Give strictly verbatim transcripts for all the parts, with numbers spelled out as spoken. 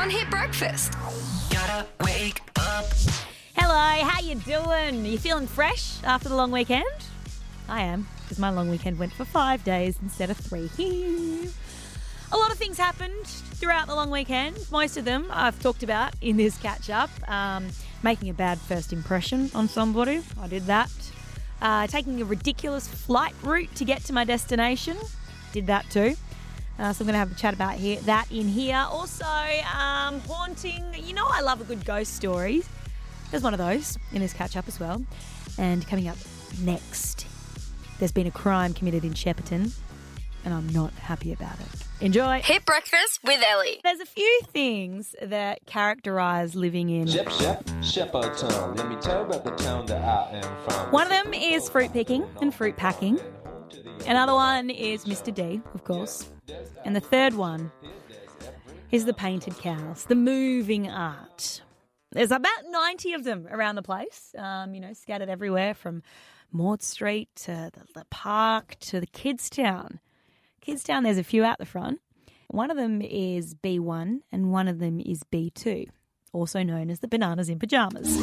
on Hit Breakfast. Gotta wake up. Hello, how you doing? You feeling fresh after the long weekend? I am, because my long weekend went for five days instead of three. A lot of things happened throughout the long weekend. Most of them I've talked about in this catch-up. Um, making a bad first impression on somebody. I did that. Uh, taking a ridiculous flight route to get to my destination. Did that too. Uh, so I'm going to have a chat about here, that in here. Also, um, haunting. You know I love a good ghost story. There's one of those in this catch-up as well. And coming up next, there's been a crime committed in Shepparton, and I'm not happy about it. Enjoy. Hit Breakfast with Ellie. There's a few things that characterise living in. Shep, Shep, Shepparton. Let me tell you about the town that I am from. One of them is fruit picking and fruit packing. Another one is Mister D, of course. And the third one is the painted cows, the moving art. There's about ninety of them around the place, um, you know, scattered everywhere from Maud Street to the, the park to the Kids Town. Kids Town, there's a few out the front. One of them is B one and one of them is B two, also known as the Bananas in Pyjamas.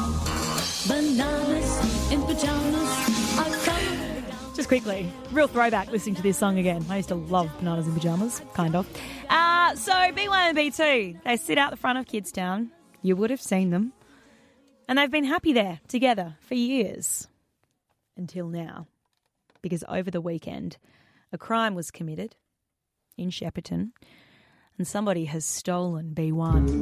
Bananas in pyjamas are coming. Just quickly, real throwback listening to this song again. I used to love Bananas in Pyjamas, kind of. Uh, so B one and B two, they sit out the front of Kids Town. You would have seen them. And they've been happy there together for years. Until now. Because over the weekend, a crime was committed in Shepparton and somebody has stolen B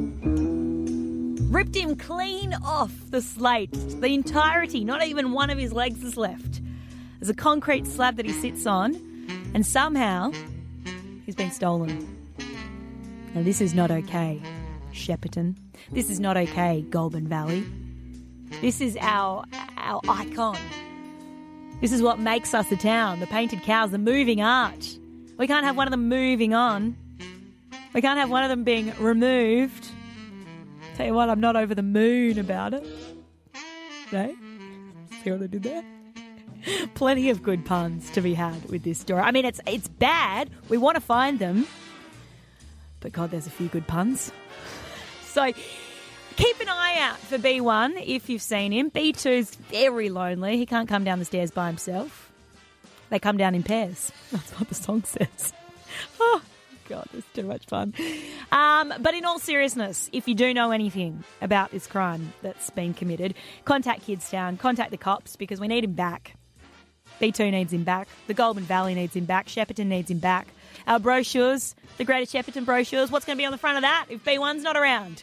one. Ripped him clean off the slate. The entirety, not even one of his legs is left. There's a concrete slab that he sits on and somehow he's been stolen. Now this is not okay, Shepparton. This is not okay, Goulburn Valley. This is our, our icon. This is what makes us a town, the painted cows, the moving art. We can't have one of them moving on. We can't have one of them being removed. Tell you what, I'm not over the moon about it. No? See what I did there? Plenty of good puns to be had with this story. I mean, it's it's bad. We want to find them. But God, there's a few good puns. So keep an eye out for B one if you've seen him. B two's very lonely. He can't come down the stairs by himself. They come down in pairs. That's what the song says. Oh, God, it's too much fun. Um, but in all seriousness, if you do know anything about this crime that's been committed, contact Kids Town, contact the cops because we need him back. B two needs him back. The Goulburn Valley needs him back. Shepparton needs him back. Our brochures, the Greater Shepparton brochures, what's going to be on the front of that if B one's not around?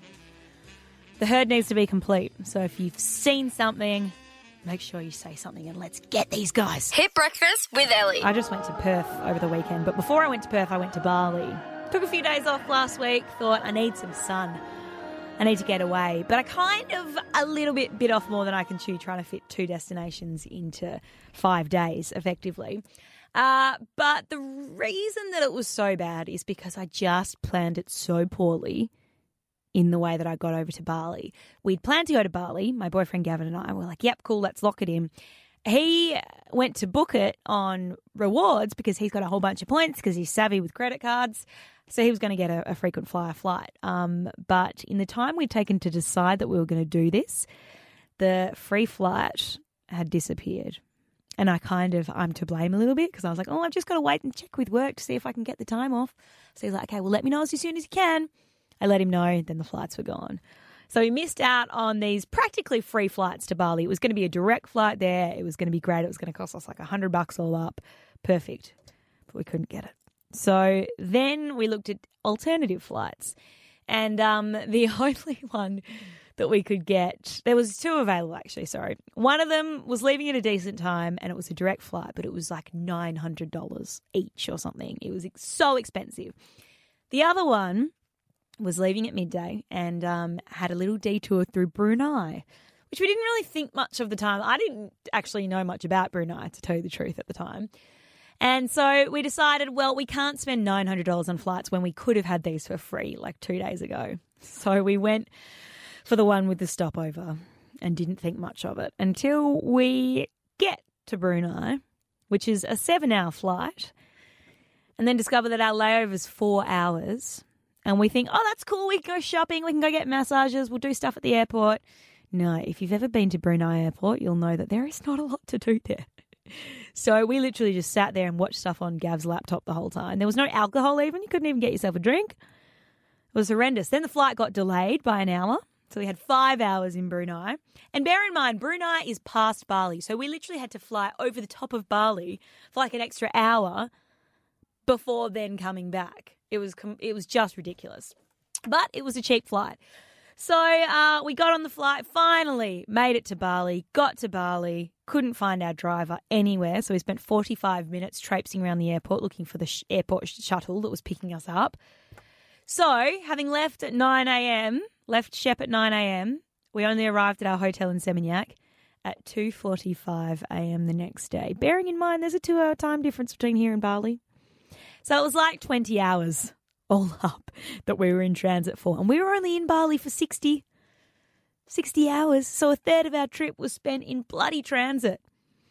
The herd needs to be complete. So if you've seen something, make sure you say something and let's get these guys. Hit Breakfast with Ellie. I just went to Perth over the weekend, but before I went to Perth, I went to Bali. Took a few days off last week, thought I need some sun. I need to get away. But I kind of a little bit bit off more than I can chew trying to fit two destinations into five days effectively. Uh, but the reason that it was so bad is because I just planned it so poorly in the way that I got over to Bali. We'd planned to go to Bali. My boyfriend Gavin and I were like, yep, cool, let's lock it in. He went to book it on rewards because he's got a whole bunch of points because he's savvy with credit cards. So he was going to get a, a frequent flyer flight. Um, but in the time we'd taken to decide that we were going to do this, the free flight had disappeared. And I kind of, I'm to blame a little bit because I was like, oh, I've just got to wait and check with work to see if I can get the time off. So he's like, okay, well, let me know as soon as you can. I let him know, then the flights were gone. So we missed out on these practically free flights to Bali. It was going to be a direct flight there. It was going to be great. It was going to cost us like a hundred bucks all up. Perfect. But we couldn't get it. So then we looked at alternative flights. And um, the only one that we could get, there was two available actually, sorry. One of them was leaving at a decent time and it was a direct flight, but it was like nine hundred dollars each or something. It was so expensive. The other one was leaving at midday and um, had a little detour through Brunei, which we didn't really think much of the time. I didn't actually know much about Brunei, to tell you the truth, at the time. And so we decided, well, we can't spend nine hundred dollars on flights when we could have had these for free like two days ago. So we went for the one with the stopover and didn't think much of it until we get to Brunei, which is a seven-hour flight, and then discover that our layover is four hours And we think, oh, that's cool. We can go shopping. We can go get massages. We'll do stuff at the airport. No, if you've ever been to Brunei Airport, you'll know that there is not a lot to do there. So we literally just sat there and watched stuff on Gav's laptop the whole time. There was no alcohol even. You couldn't even get yourself a drink. It was horrendous. Then the flight got delayed by an hour. So we had five hours in Brunei. And bear in mind, Brunei is past Bali. So we literally had to fly over the top of Bali for like an extra hour before then coming back. It was it was just ridiculous. But it was a cheap flight. So uh, we got on the flight, finally made it to Bali, got to Bali, couldn't find our driver anywhere. So we spent forty-five minutes traipsing around the airport looking for the sh- airport sh- shuttle that was picking us up. So having left at nine a.m., left Shep at nine a.m., we only arrived at our hotel in Seminyak at two forty-five a.m. the next day. Bearing in mind there's a two-hour time difference between here and Bali. So it was like twenty hours all up that we were in transit for. And we were only in Bali for sixty, sixty hours. So a third of our trip was spent in bloody transit.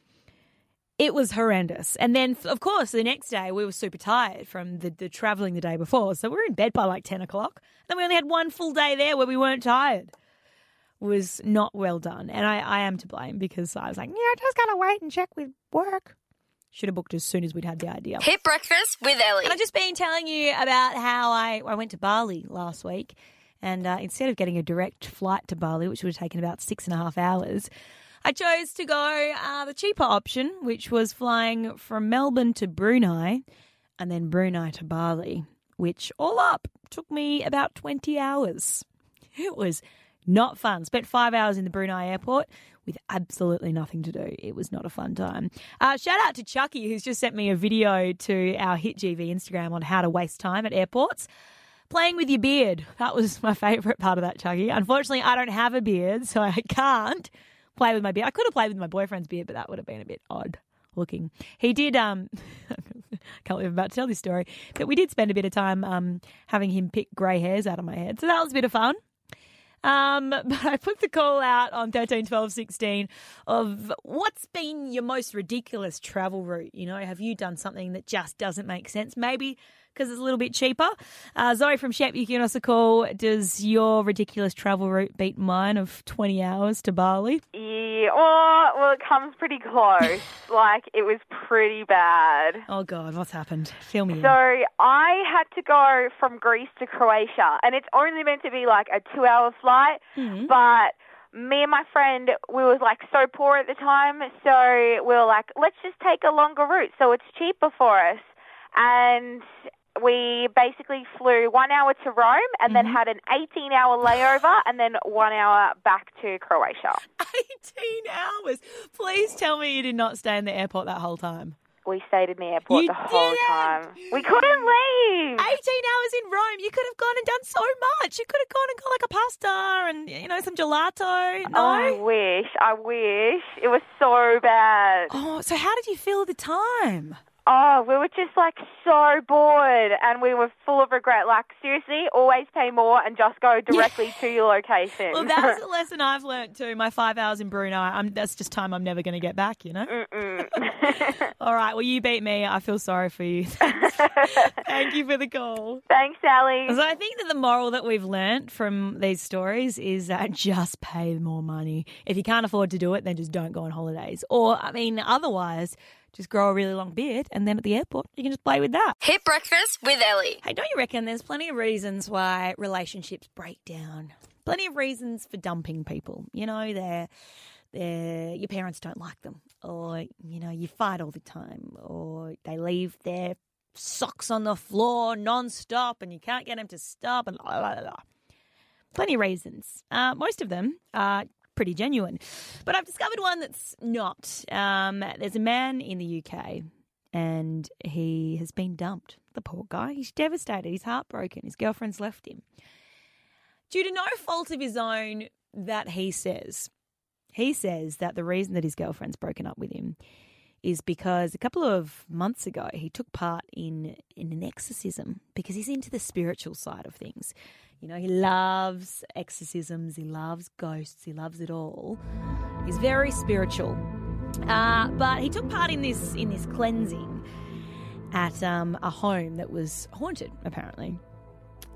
It was horrendous. And then, of course, the next day we were super tired from the, the travelling the day before. So we were in bed by like ten o'clock. Then we only had one full day there where we weren't tired. It was not well done. And I, I am to blame because I was like, yeah, just got to wait and check with work. Should have booked as soon as we'd had the idea. Hit breakfast with Ellie. And I've just been telling you about how I, I went to Bali last week. And uh, instead of getting a direct flight to Bali, which would have taken about six and a half hours, I chose to go uh, the cheaper option, which was flying from Melbourne to Brunei and then Brunei to Bali, which all up took me about twenty hours. It was not fun. Spent five hours in the Brunei airport with absolutely nothing to do. It was not a fun time. Uh, shout out to Chucky, who's just sent me a video to our Hit G V Instagram on how to waste time at airports. Playing with your beard. That was my favourite part of that, Chucky. Unfortunately, I don't have a beard, so I can't play with my beard. I could have played with my boyfriend's beard, but that would have been a bit odd looking. He did, um, I can't believe I'm about to tell this story, but we did spend a bit of time um, having him pick grey hairs out of my head. So that was a bit of fun. Um, but I put the call out on thirteen, twelve, sixteen of what's been your most ridiculous travel route? You know, have you done something that just doesn't make sense? Maybe because it's a little bit cheaper. Uh, Zoe from Shep, you can give us a call. Does your ridiculous travel route beat mine of twenty hours to Bali? Yeah, oh, well, it comes pretty close. Like, it was pretty bad. Oh, God, what's happened? Fill me in. So I had to go from Greece to Croatia, and it's only meant to be like a two-hour flight, mm-hmm. but me and my friend, we was like so poor at the time, so we were like, let's just take a longer route so it's cheaper for us. And we basically flew one hour to Rome and mm-hmm. then had an eighteen-hour layover and then one hour back to Croatia. eighteen hours? Please tell me you did not stay in the airport that whole time. We stayed in the airport you the whole didn't. time. We couldn't leave. eighteen hours in Rome. You could have gone and done so much. You could have gone and got like a pasta and, you know, some gelato. No? Oh, I wish. I wish. It was so bad. Oh, so how did you feel at the time? Oh, we were just like so bored and we were full of regret. Like, seriously, always pay more and just go directly to your location. Well, that's a lesson I've learnt too. My five hours in Brunei, I'm, that's just time I'm never going to get back, you know? All right, well, you beat me. I feel sorry for you. Thank you for the call. Thanks, Sally. So I think that the moral that we've learnt from these stories is that just pay more money. If you can't afford to do it, then just don't go on holidays. Or, I mean, otherwise, just grow a really long beard and then at the airport you can just play with that. Hit breakfast with Ellie. Hey, don't you reckon there's plenty of reasons why relationships break down? Plenty of reasons for dumping people. You know, they're, they're, your parents don't like them, or, you know, you fight all the time, or they leave their socks on the floor non-stop and you can't get them to stop, and blah, blah, blah. Plenty of reasons. Uh, most of them are pretty genuine. But I've discovered one that's not. Um, there's a man in the U K and he has been dumped. The poor guy. He's devastated. He's heartbroken. His girlfriend's left him. Due to no fault of his own, that he says. He says that the reason that his girlfriend's broken up with him is because a couple of months ago he took part in, in an exorcism because he's into the spiritual side of things. You know, he loves exorcisms, he loves ghosts, he loves it all. He's very spiritual. Uh, but he took part in this in this cleansing at um, a home that was haunted, apparently.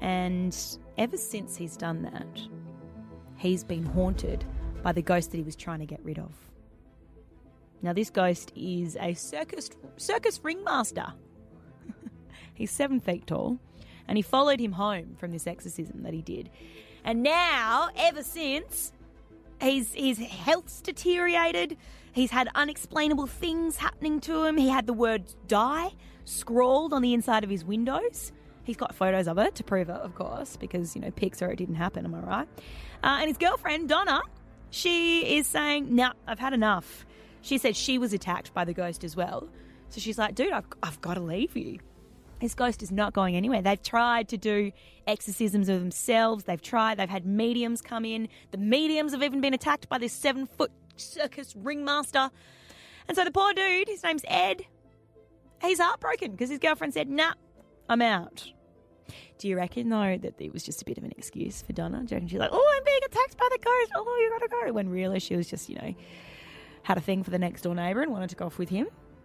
And ever since he's done that, he's been haunted by the ghost that he was trying to get rid of. Now, this ghost is a circus circus ringmaster. He's seven feet tall, and he followed him home from this exorcism that he did. And now, ever since, he's, his health's deteriorated. He's had unexplainable things happening to him. He had the word die scrawled on the inside of his windows. He's got photos of it to prove it, of course, because, you know, pics or it didn't happen, am I right? Uh, and his girlfriend, Donna, she is saying, nah, I've had enough. She said she was attacked by the ghost as well. So she's like, dude, I've, I've got to leave you. This ghost is not going anywhere. They've tried to do exorcisms of themselves. They've tried. They've had mediums come in. The mediums have even been attacked by this seven-foot circus ringmaster. And so the poor dude, his name's Ed, he's heartbroken because his girlfriend said, nah, I'm out. Do you reckon, though, that it was just a bit of an excuse for Donna? Do you reckon she's like, oh, I'm being attacked by the ghost. Oh, you got to go. When really she was just, you know, had a thing for the next door neighbour and wanted to go off with him.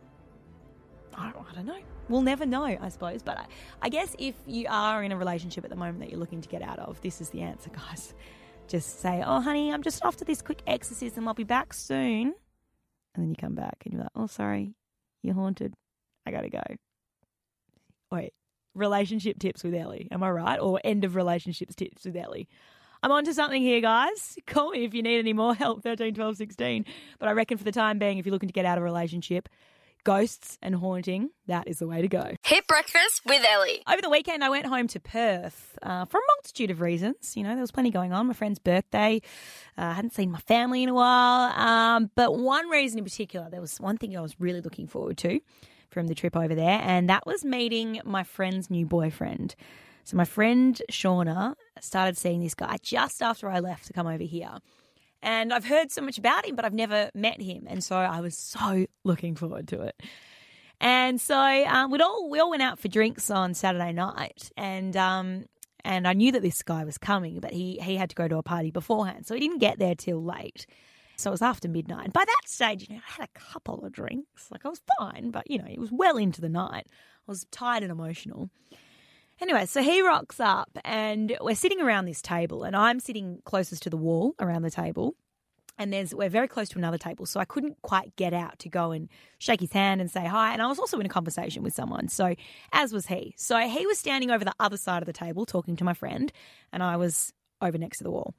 I don't, I don't know. We'll never know, I suppose. But I, I guess if you are in a relationship at the moment that you're looking to get out of, this is the answer, guys. Just say, oh, honey, I'm just off to this quick exorcism. I'll be back soon. And then you come back and you're like, oh, sorry, you're haunted. I got to go. Wait, relationship tips with Ellie. Am I right? Or end of relationships tips with Ellie. I'm on to something here, guys. Call me if you need any more help, thirteen, twelve, sixteen. But I reckon for the time being, if you're looking to get out of a relationship, ghosts and haunting, that is the way to go. Hit breakfast with Ellie. Over the weekend, I went home to Perth uh, for a multitude of reasons. You know, there was plenty going on. My friend's birthday. I uh, hadn't seen my family in a while. Um, but one reason in particular, there was one thing I was really looking forward to from the trip over there, and that was meeting my friend's new boyfriend. So my friend Shauna started seeing this guy just after I left to come over here. And I've heard so much about him, but I've never met him. And so I was so looking forward to it. And so um, we'd all, we all went out for drinks on Saturday night. And um, and I knew that this guy was coming, but he, he had to go to a party beforehand. So he didn't get there till late. So it was after midnight. And by that stage, you know, I had a couple of drinks. Like I was fine, but, you know, it was well into the night. I was tired and emotional. Anyway, so he rocks up and we're sitting around this table and I'm sitting closest to the wall around the table and there's we're very close to another table, so I couldn't quite get out to go and shake his hand and say hi. And I was also in a conversation with someone, so as was he. So he was standing over the other side of the table talking to my friend and I was over next to the wall.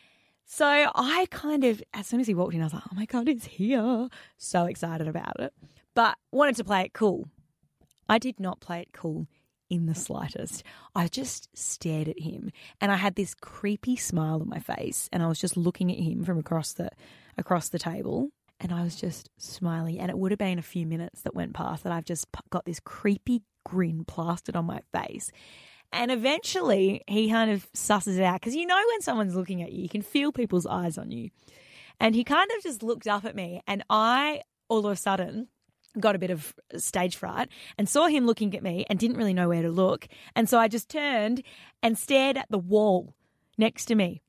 So I kind of, as soon as he walked in, I was like, oh my God, he's here. So excited about it. But wanted to play it cool. I did not play it cool in the slightest. I just stared at him and I had this creepy smile on my face and I was just looking at him from across the across the table and I was just smiling, and it would have been a few minutes that went past that I've just got this creepy grin plastered on my face. And eventually he kind of susses it out because you know when someone's looking at you, you can feel people's eyes on you. And he kind of just looked up at me and I all of a sudden got a bit of stage fright and saw him looking at me and didn't really know where to look. And so I just turned and stared at the wall next to me.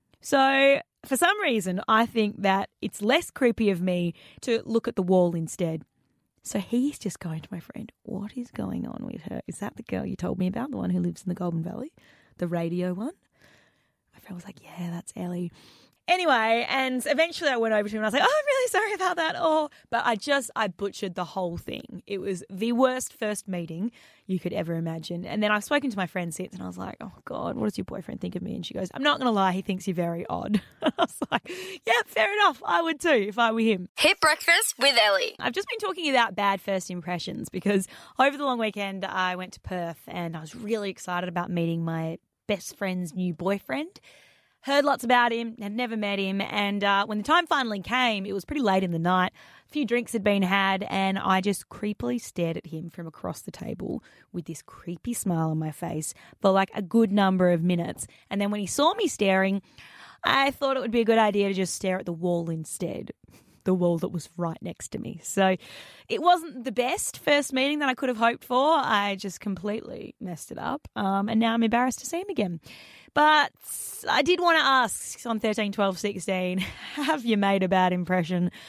So for some reason, I think that it's less creepy of me to look at the wall instead. So he's just going to my friend, what is going on with her? Is that the girl you told me about, the one who lives in the Golden Valley, the radio one? My friend was like, yeah, that's Ellie. Anyway, and eventually I went over to him and I was like, oh, I'm really sorry about that. Oh, but I just, I butchered the whole thing. It was the worst first meeting you could ever imagine. And then I've spoken to my friend since and I was like, oh God, what does your boyfriend think of me? And she goes, I'm not going to lie, he thinks you're very odd. I was like, yeah, fair enough. I would too if I were him. Hit breakfast with Ellie. I've just been talking about bad first impressions because over the long weekend I went to Perth and I was really excited about meeting my best friend's new boyfriend. Heard lots about him, had never met him, and uh, when the time finally came, it was pretty late in the night. A few drinks had been had, and I just creepily stared at him from across the table with this creepy smile on my face for like a good number of minutes. And then when he saw me staring, I thought it would be a good idea to just stare at the wall instead, the wall that was right next to me. So it wasn't the best first meeting that I could have hoped for. I just completely messed it up, um, and now I'm embarrassed to see him again. But I did want to ask on thirteen, twelve, sixteen, have you made a bad impression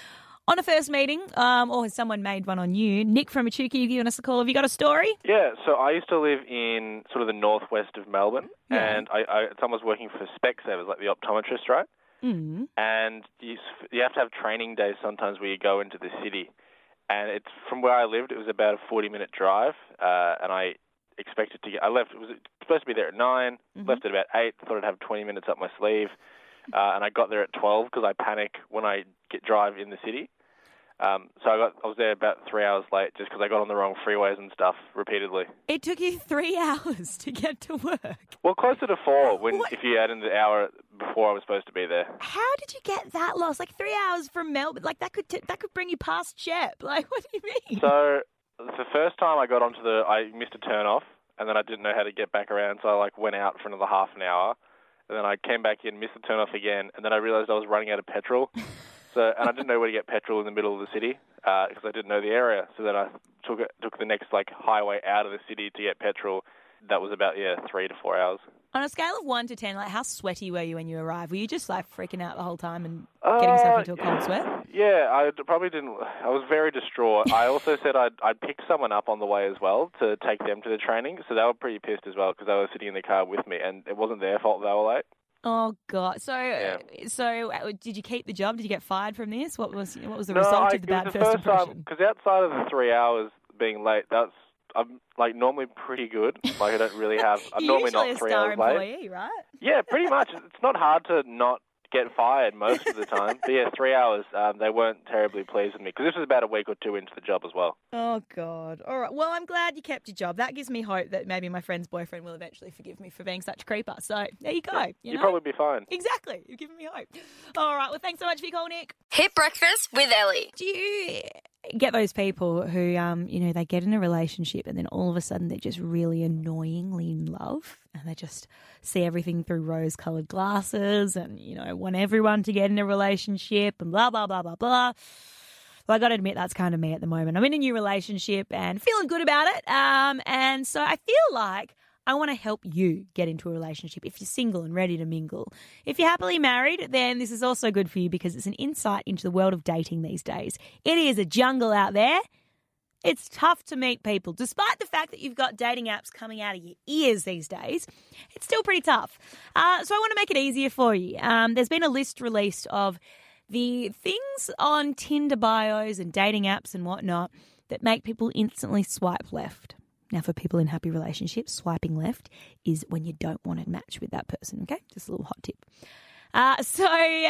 On a first meeting, um, or has someone made one on you? Nick from Echuca, you giving us a call. Have you got a story? Yeah, so I used to live in sort of the northwest of Melbourne, Yeah. and I, I someone was working for Specsavers, like the optometrist, right? Mm. And you, you have to have training days sometimes where you go into the city. And it's from where I lived, it was about a forty-minute drive, uh, and I expected to get, I left, it was supposed to be there at nine, Mhm. left at about eight, thought I'd have twenty minutes up my sleeve, uh, and I got there at twelve because I panic when I get drive in the city. Um, so I got, I was there about three hours late just because I got on the wrong freeways and stuff repeatedly. It took you three hours to get to work. Well, closer to four when What? if you add in the hour before I was supposed to be there. How did you get that lost? Like three hours from Melbourne, like that could t- that could bring you past Shep. Like, what do you mean? So the first time I got onto the, I missed a turn off, and then I didn't know how to get back around, so I like went out for another half an hour, and then I came back in, missed the turn off again, and then I realised I was running out of petrol. So, and I didn't know where to get petrol in the middle of the city because I didn't know the area. So then I took it, took the next like highway out of the city to get petrol. That was about yeah three to four hours. On a scale of one to ten, like how sweaty were you when you arrived? Were you just like freaking out the whole time and getting yourself into a cold sweat? Yeah, I probably didn't. I was very distraught. I also said I'd, I'd pick someone up on the way as well to take them to the training. So they were pretty pissed as well because they were sitting in the car with me, and it wasn't their fault they were late. Oh God! So, Yeah. so uh, did you keep the job? Did you get fired from this? What was what was the No, result I, of the it bad was the first first time impression? because outside of the three hours being late, that's I'm like normally pretty good. Like I don't really have. I'm You're normally usually not a three star hours late. employee, right? Yeah, pretty much. It's not hard to not get fired most of the time. But yeah, three hours. Um, they weren't terribly pleased with me because this was about a week or two into the job as well. Oh God! All right. Well, I'm glad you kept your job. That gives me hope that maybe my friend's boyfriend will eventually forgive me for being such a creeper. So there you go. You You'd know? probably be fine. Exactly. You've given me hope. All right. Well, thanks so much for your call, Nick. Hit breakfast with Ellie. Do you get those people who, um, you know, they get in a relationship and then all of a sudden they're just really annoyingly in love and they just see everything through rose-coloured glasses and, you know, want everyone to get in a relationship and blah, blah, blah, blah, blah. Well, I got to admit that's kind of me at the moment. I'm in a new relationship and feeling good about it. Um, and so I feel like I want to help you get into a relationship if you're single and ready to mingle. If you're happily married, then this is also good for you because it's an insight into the world of dating these days. It is a jungle out there. It's tough to meet people. Despite the fact that you've got dating apps coming out of your ears these days, it's still pretty tough. Uh, so I want to make it easier for you. Um, there's been a list released of the things on Tinder bios and dating apps and whatnot that make people instantly swipe left. Now, for people in happy relationships, swiping left is when you don't want to match with that person, okay? Just a little hot tip. Uh, so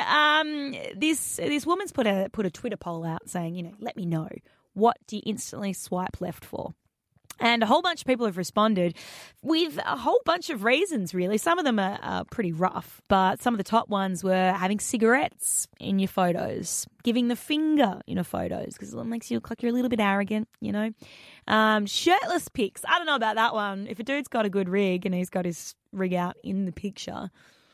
um, this this woman's put a put a Twitter poll out saying, you know, let me know, what do you instantly swipe left for? And a whole bunch of people have responded with a whole bunch of reasons, really. Some of them are, are pretty rough, but some of the top ones were having cigarettes in your photos, giving the finger in your photos because it makes you look like you're a little bit arrogant, you know. Um, shirtless pics. I don't know about that one. If a dude's got a good rig and he's got his rig out in the picture,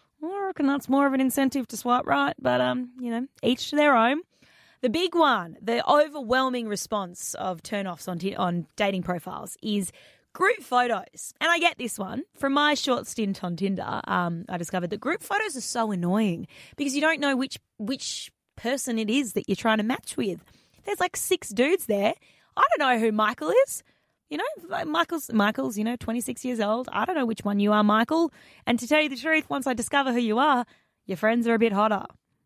I reckon that's more of an incentive to swipe right. But, um, you know, each to their own. The big one, the overwhelming response of turn-offs on, t- on dating profiles is group photos. And I get this one. From my short stint on Tinder, um, I discovered that group photos are so annoying because you don't know which which person it is that you're trying to match with. There's like six dudes there. I don't know who Michael is. You know, like Michael's, Michael's, you know, twenty-six years old. I don't know which one you are, Michael. And to tell you the truth, once I discover who you are, your friends are a bit hotter.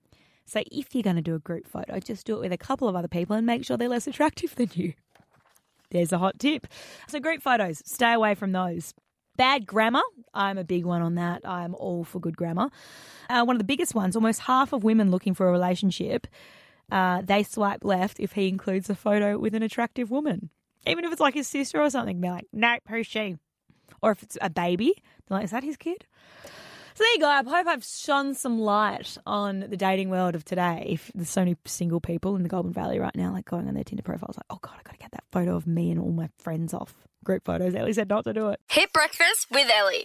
So if you're going to do a group photo, just do it with a couple of other people and make sure they're less attractive than you. There's a hot tip. So group photos, stay away from those. Bad grammar, I'm a big one on that. I'm all for good grammar. Uh, one of the biggest ones, almost half of women looking for a relationship, uh, they swipe left if he includes a photo with an attractive woman. Even if it's like his sister or something, they're like, nope, who's she? Or if it's a baby, they're like, is that his kid? So there you go. I hope I've shone some light on the dating world of today. If there's so many single people in the Golden Valley right now, like going on their Tinder profiles, like, oh God, I got to get that photo of me and all my friends off group photos. Ellie said not to do it. Hit breakfast with Ellie.